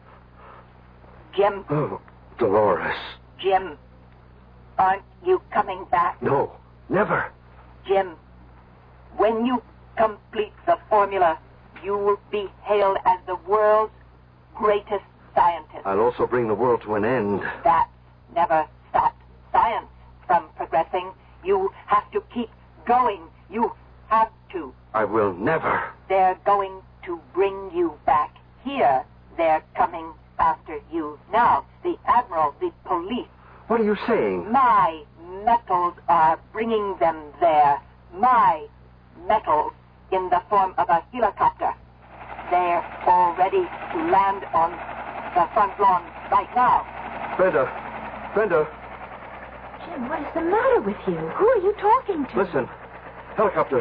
Jim. Oh, Dolores. Jim. Aren't you coming back? No, never. Jim. When you complete the formula, you will be hailed as the world's greatest scientist. I'll also bring the world to an end. That never stopped science from progressing. You have to keep going. You have to. I will never. They're going to bring you back here. They're coming after you now. The Admiral, the police. What are you saying? My metals are bringing them there. My metals in the form of a helicopter. They're all ready to land on the front lawn right now. Brenda. Brenda. Jim, what is the matter with you? Who are you talking to? Listen. Helicopter.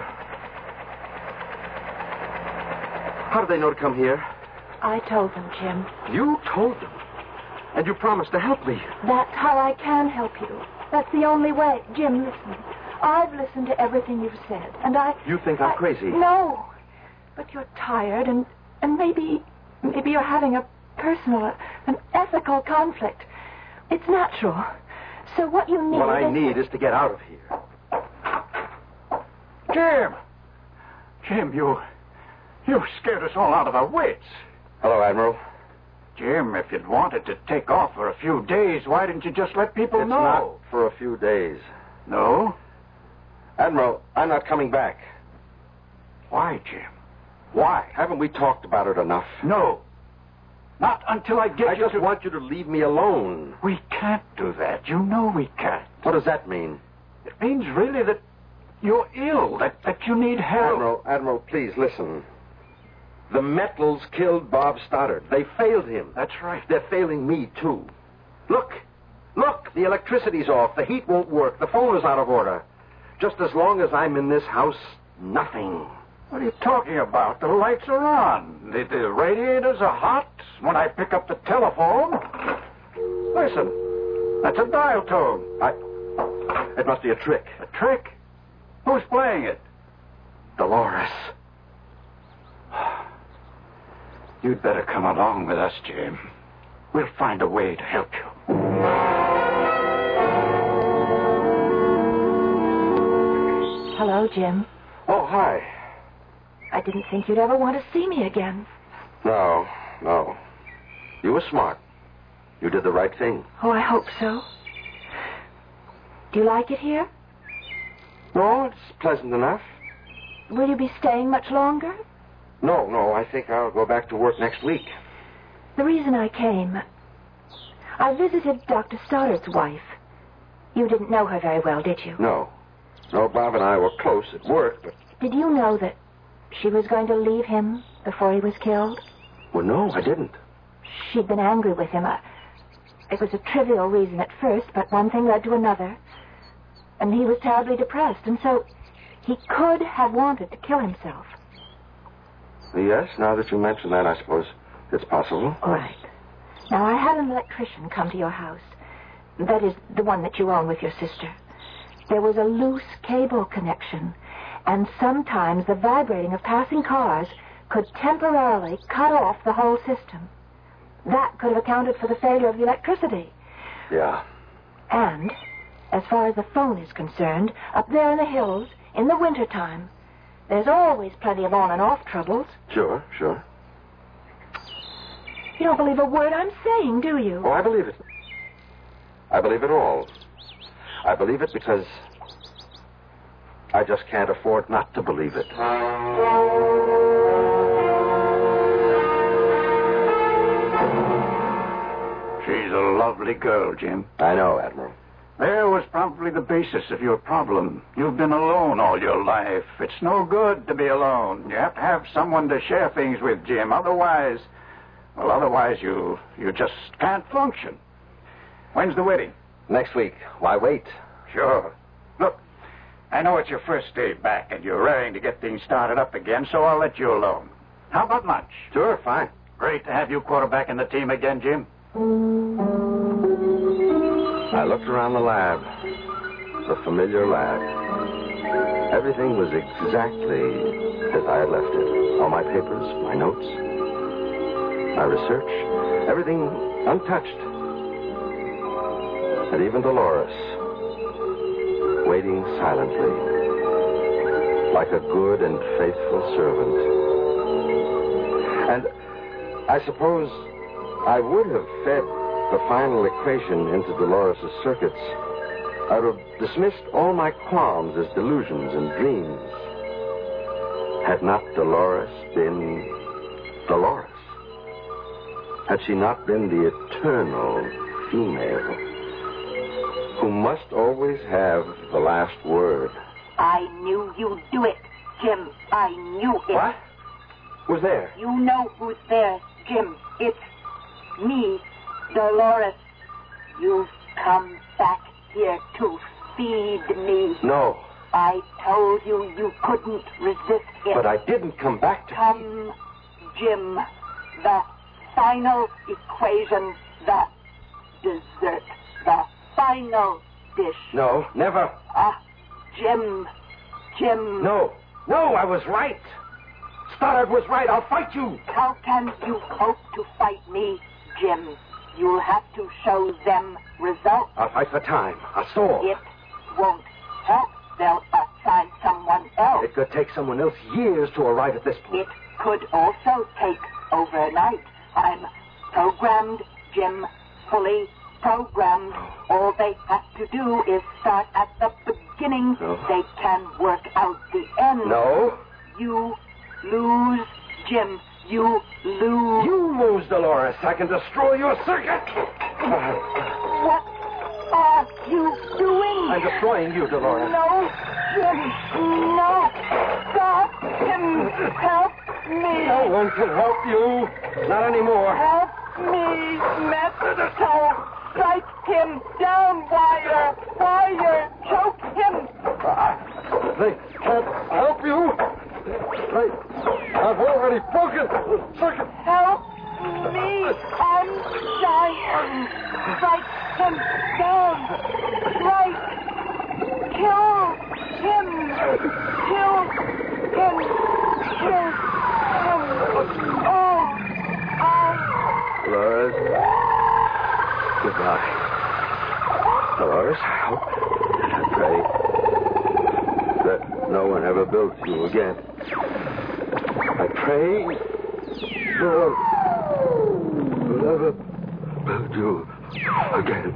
How did they know to come here? I told them, Jim. You told them. And you promised to help me. That's how I can help you. That's the only way. Jim, listen. I've listened to everything you've said, and I... You think I'm I, crazy? No. But you're tired, and, and maybe... Maybe you're having a personal, an ethical conflict. It's natural. So what you need What I is... need is to get out of here. Jim! Jim, you... You scared us all out of our wits. Hello, Admiral. Jim, if you'd wanted to take off for a few days, why didn't you just let people it's know? Not for a few days. No? Admiral, I'm not coming back. Why, Jim? Why? Haven't we talked about it enough? No. Not until I get I you just to... want you to leave me alone. We can't do that. You know we can't. What does that mean? It means really that you're ill, that, that you need help. Admiral, Admiral, please listen. The metals killed Bob Stoddard. They failed him. That's right. They're failing me, too. Look. Look, the electricity's off. The heat won't work. The phone is out of order. Just as long as I'm in this house, nothing. What are you talking about? The lights are on. The, the radiators are hot. When I pick up the telephone... Listen. That's a dial tone. I... It must be a trick. A trick? Who's playing it? Dolores. You'd better come along with us, Jim. We'll find a way to help you. Hello, Jim. Oh, hi. I didn't think you'd ever want to see me again. No, no. You were smart. You did the right thing. Oh, I hope so. Do you like it here? No, it's pleasant enough. Will you be staying much longer? No, no, I think I'll go back to work next week. The reason I came... I visited Doctor Stoddard's wife. You didn't know her very well, did you? No. No, Bob and I were close at work, but... Did you know that she was going to leave him before he was killed? Well, no, I didn't. She'd been angry with him. Uh, it was a trivial reason at first, but one thing led to another. And he was terribly depressed, and so he could have wanted to kill himself. Yes, now that you mention that, I suppose it's possible. All right. Now, I had an electrician come to your house. That is, the one that you own with your sister. There was a loose cable connection, and sometimes the vibrating of passing cars could temporarily cut off the whole system. That could have accounted for the failure of the electricity. Yeah. And, as far as the phone is concerned, up there in the hills, in the wintertime, there's always plenty of on and off troubles. Sure, sure. You don't believe a word I'm saying, do you? Oh, I believe it. I believe it all. I believe it because I just can't afford not to believe it. lovely girl, Jim. I know, Admiral. There was probably the basis of your problem. You've been alone all your life. It's no good to be alone. You have to have someone to share things with, Jim. Otherwise, well, otherwise you you just can't function. When's the wedding? Next week. Why wait? Sure. Look, I know it's your first day back and you're raring to get things started up again, so I'll let you alone. How about lunch? Sure, fine. Great to have you quarterbacking the team again, Jim. I looked around the lab, the familiar lab. Everything was exactly as I had left it. All my papers, my notes, my research, everything untouched. And even Dolores, waiting silently, like a good and faithful servant. And I suppose I would have fed the final equation into Dolores' circuits. I would have dismissed all my qualms as delusions and dreams. Had not Dolores been Dolores? Had she not been the eternal female who must always have the last word? I knew you'd do it, Jim. I knew it. What? Who's there? You know who's there, Jim. It's me, Dolores. You've come back here to feed me. No. I told you you couldn't resist it. But I didn't come back to... Come, Jim. The final equation, the dessert, the final dish. No, never. Ah, Jim. Jim. No. No, I was right. Stoddard was right. I'll fight you. How can you hope to fight me, Jim? You'll have to show them results. I'll fight for time. A soul. It won't help. They'll assign someone else. It could take someone else years to arrive at this point. It could also take overnight. I'm programmed, Jim. Fully programmed. All they have to do is start at the beginning. No. They can work out the end. No. You lose, Jim. You lose. You lose, Dolores. I can destroy your circuit. What are you doing? I'm destroying you, Dolores. No, Jim. No. Stop him. Help me. No one can help you. Not anymore. Help me, Master. Strike him down, Wire. Wire. Choke him. Uh, they can't help you. They, I've already broken the circuit. Help me. I'm dying. Strike him down. Strike. Kill him. Kill him. Kill him. Oh, I... Dolores. Goodbye. Dolores, I hope and I pray that no one ever builds you again. I pray no one will ever build you again.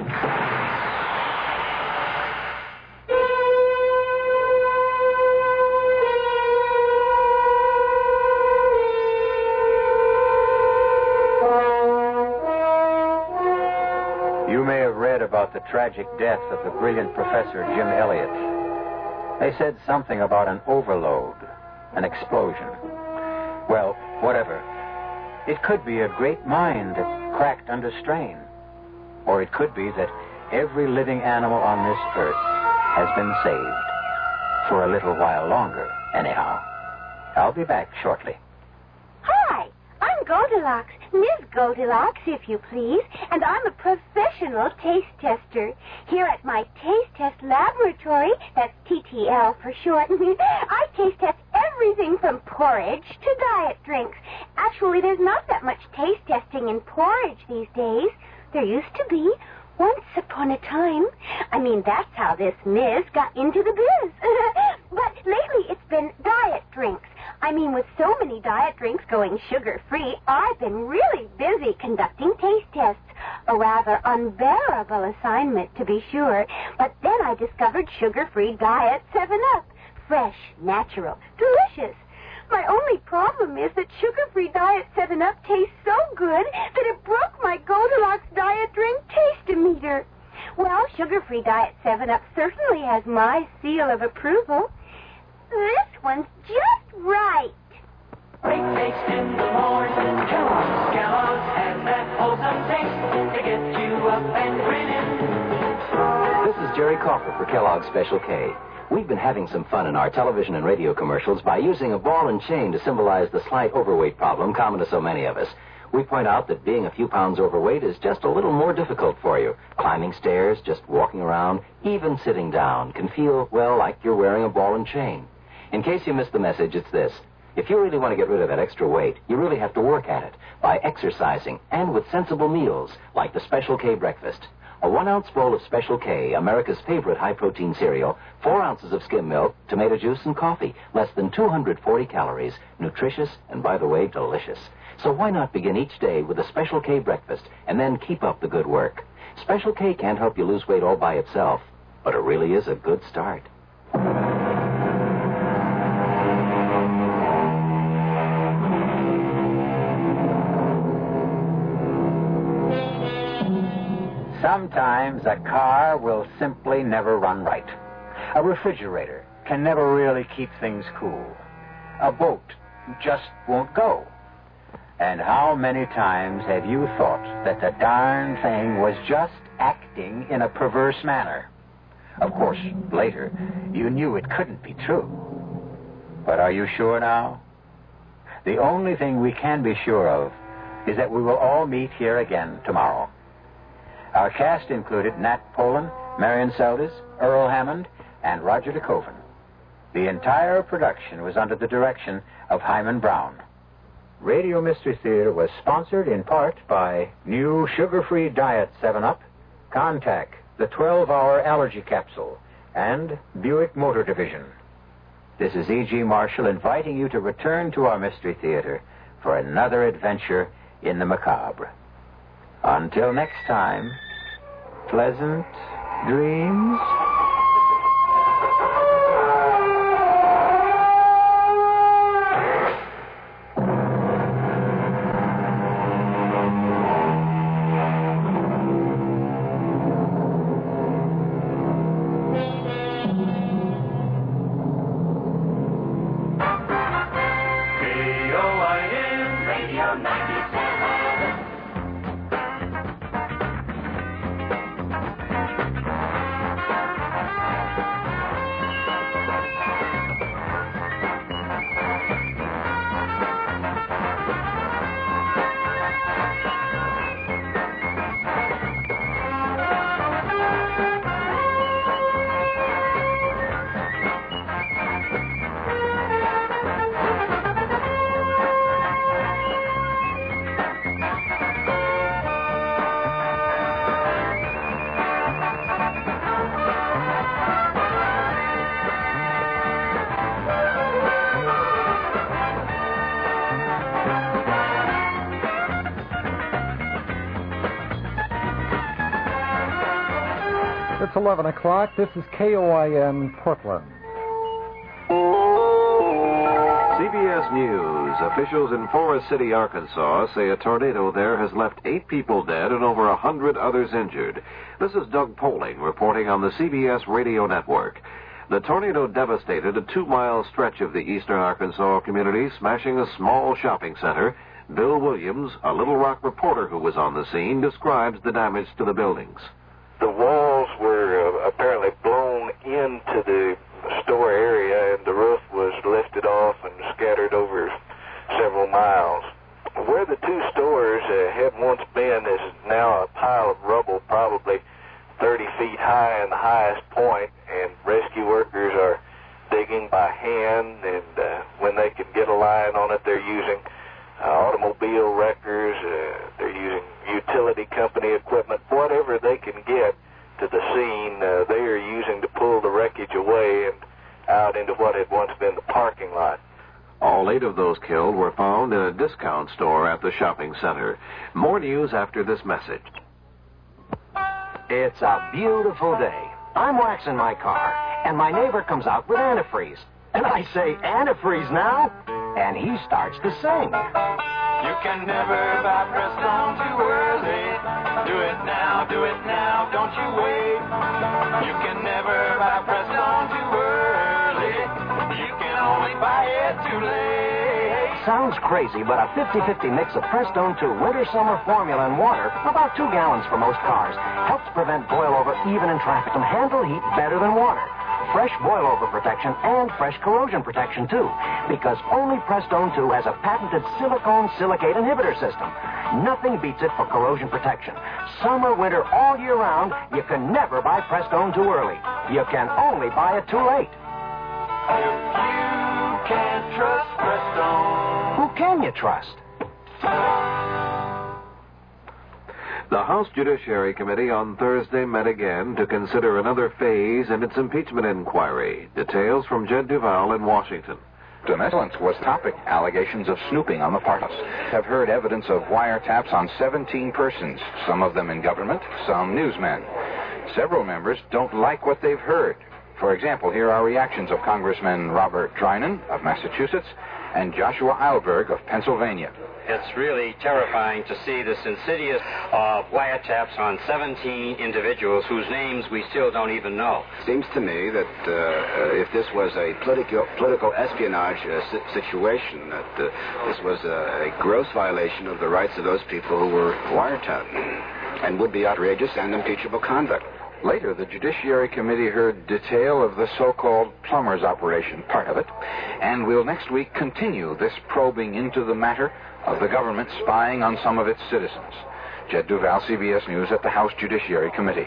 You may have read about the tragic death of the brilliant Professor Jim Elliot. They said something about an overload, an explosion. Well, whatever. It could be a great mind that cracked under strain. Or it could be that every living animal on this earth has been saved. For a little while longer, anyhow. I'll be back shortly. Hi, I'm Goldilocks, Miss Goldilocks, if you please, and I'm a professional taste tester. Here at my taste test laboratory, that's T T L for short, I taste test everything from porridge to diet drinks. Actually, there's not that much taste testing in porridge these days. There used to be. Once upon a time. I mean, that's how this Miz got into the biz. But lately it's been diet drinks. I mean, with so many diet drinks going sugar-free, I've been really busy conducting taste tests. A rather unbearable assignment, to be sure. But then I discovered sugar-free diet seven up. Fresh, natural, delicious. My only problem is that sugar-free Diet seven up tastes so good that it broke my Goldilocks diet drink taste-o-meter. Well, sugar-free Diet seven up certainly has my seal of approval. This one's just right. Great taste in the morning. Kellogg's, Kellogg's has that wholesome taste to get you up and grinning. This is Jerry Crawford for Kellogg's Special K. We've been having some fun in our television and radio commercials by using a ball and chain to symbolize the slight overweight problem common to so many of us. We point out that being a few pounds overweight is just a little more difficult for you. Climbing stairs, just walking around, even sitting down can feel, well, like you're wearing a ball and chain. In case you missed the message, it's this. If you really want to get rid of that extra weight, you really have to work at it by exercising and with sensible meals like the Special K breakfast. A one-ounce bowl of Special K, America's favorite high-protein cereal, four ounces of skim milk, tomato juice, and coffee. Less than two hundred forty calories. Nutritious and, by the way, delicious. So why not begin each day with a Special K breakfast and then keep up the good work? Special K can't help you lose weight all by itself, but it really is a good start. Sometimes a car will simply never run right. A refrigerator can never really keep things cool. A boat just won't go. And how many times have you thought that the darn thing was just acting in a perverse manner? Of course, later, you knew it couldn't be true. But are you sure now? The only thing we can be sure of is that we will all meet here again tomorrow. Our cast included Nat Polen, Marion Seldes, Earl Hammond, and Roger DeCoven. The entire production was under the direction of Hyman Brown. Radio Mystery Theater was sponsored in part by new sugar-free Diet seven up, Contact, the twelve-hour allergy capsule, and Buick Motor Division. This is E G. Marshall inviting you to return to our Mystery Theater for another adventure in the macabre. Until next time, pleasant dreams. It's eleven o'clock. This is K O I N Portland. C B S News. Officials in Forest City, Arkansas, say a tornado there has left eight people dead and over a hundred others injured. This is Doug Poling reporting on the C B S radio network. The tornado devastated a two-mile stretch of the eastern Arkansas community, smashing a small shopping center. Bill Williams, a Little Rock reporter who was on the scene, describes the damage to the buildings. The walls were uh, apparently blown into the store area, and the roof was lifted off and scattered over several miles. Where the two stores uh, had once been is now a pile of rubble, probably thirty feet high in the highest point, and rescue workers are digging by hand, and uh, when they can get a line on it, they're using uh, automobile wreckers, uh, they're using utility company equipment, whatever they can get to the scene, uh, they are using to pull the wreckage away and out into what had once been the parking lot. All eight of those killed were found in a discount store at the shopping center. More news after this message. It's a beautiful day. I'm waxing my car, and my neighbor comes out with antifreeze. And I say, antifreeze now? and he starts to sing. You can never buy Prestone too early. Do it now, do it now, don't you wait. You can never buy Prestone too early. You can only buy it too late. Sounds crazy, but a fifty-fifty mix of Prestone two Winter Summer Formula and water, about two gallons for most cars, helps prevent boil-over even in traffic and handle heat better than water. Fresh boil-over protection and fresh corrosion protection, too, because only Prestone two has a patented silicone silicate inhibitor system. Nothing beats it for corrosion protection. Summer, winter, all year round, you can never buy Prestone too early. You can only buy it too late. If you can't trust Prestone, who can you trust? The House Judiciary Committee on Thursday met again to consider another phase in its impeachment inquiry. Details from Jed Duval in Washington. Surveillance was topic. Allegations of snooping on the part of have heard evidence of wiretaps on seventeen persons, some of them in government, some newsmen. Several members don't like what they've heard. For example, here are reactions of Congressman Robert Trinan of Massachusetts and Joshua Eilberg of Pennsylvania. It's really terrifying to see this insidious uh, wiretaps on seventeen individuals whose names we still don't even know. Seems to me that uh, if this was a political political espionage uh, si- situation, that uh, this was a, a gross violation of the rights of those people who were wiretapped, and would be outrageous and impeachable conduct. Later, the Judiciary Committee heard detail of the so-called Plumbers operation, part of it, and will next week continue this probing into the matter of the government spying on some of its citizens. Jed Duval, C B S News at the House Judiciary Committee.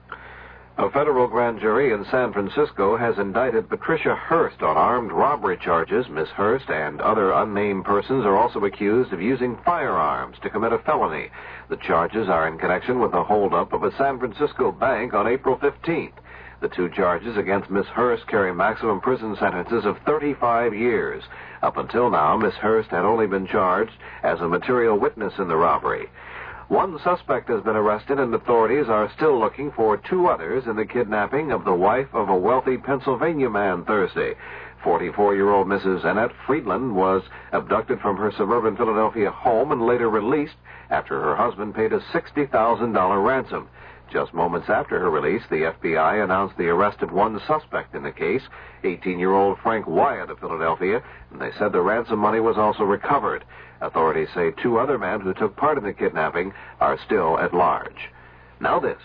A federal grand jury in San Francisco has indicted Patricia Hearst on armed robbery charges. Miss Hearst and other unnamed persons are also accused of using firearms to commit a felony. The charges are in connection with the holdup of a San Francisco bank on April fifteenth. The two charges against Miss Hearst carry maximum prison sentences of thirty-five years. Up until now, Miss Hearst had only been charged as a material witness in the robbery. One suspect has been arrested, and authorities are still looking for two others in the kidnapping of the wife of a wealthy Pennsylvania man Thursday. forty-four-year-old Missus Annette Friedland was abducted from her suburban Philadelphia home and later released after her husband paid a sixty thousand dollars ransom. Just moments after her release, the F B I announced the arrest of one suspect in the case, eighteen-year-old Frank Wyatt of Philadelphia, and they said the ransom money was also recovered. Authorities say two other men who took part in the kidnapping are still at large. Now this.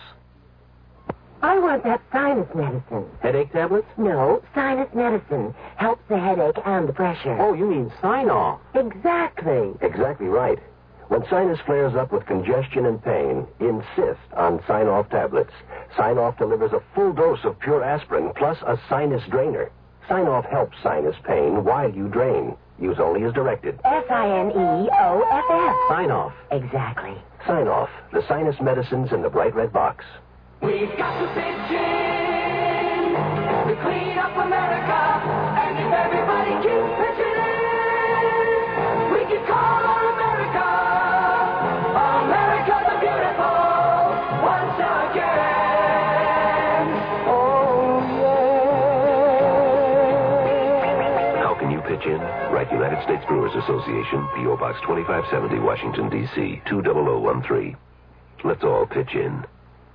I want that sinus medicine. Headache tablets? No, sinus medicine. Helps the headache and the pressure. Oh, you mean Sign-Off. Exactly. Exactly right. When sinus flares up with congestion and pain, insist on Sign-Off tablets. Sign-Off delivers a full dose of pure aspirin plus a sinus drainer. Sign-Off helps sinus pain while you drain. Use only as directed. S I N E O F F. Sign-Off. Exactly. Sign-Off, the sinus medicines in the bright red box. we've got to pitch in to clean up America. And if everybody keeps pitching in, we can call our America. America the beautiful once again. Oh, yeah. How can you pitch in? Write United States Brewers Association, P O Box twenty-five seventy, Washington, D C two zero zero one three. Let's all pitch in.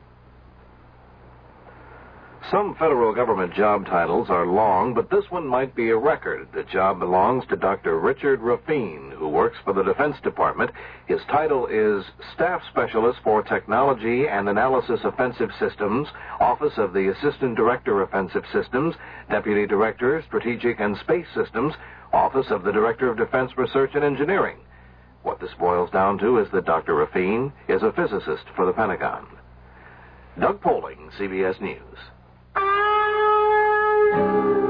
Some federal government job titles are long, but this one might be a record. The job belongs to Doctor Richard Raffine, who works for the Defense Department. His title is Staff Specialist for Technology and Analysis Offensive Systems, Office of the Assistant Director Offensive Systems, Deputy Director Strategic and Space Systems, Office of the Director of Defense Research and Engineering. What this boils down to is that Doctor Raffine is a physicist for the Pentagon. Doug Poling, C B S News.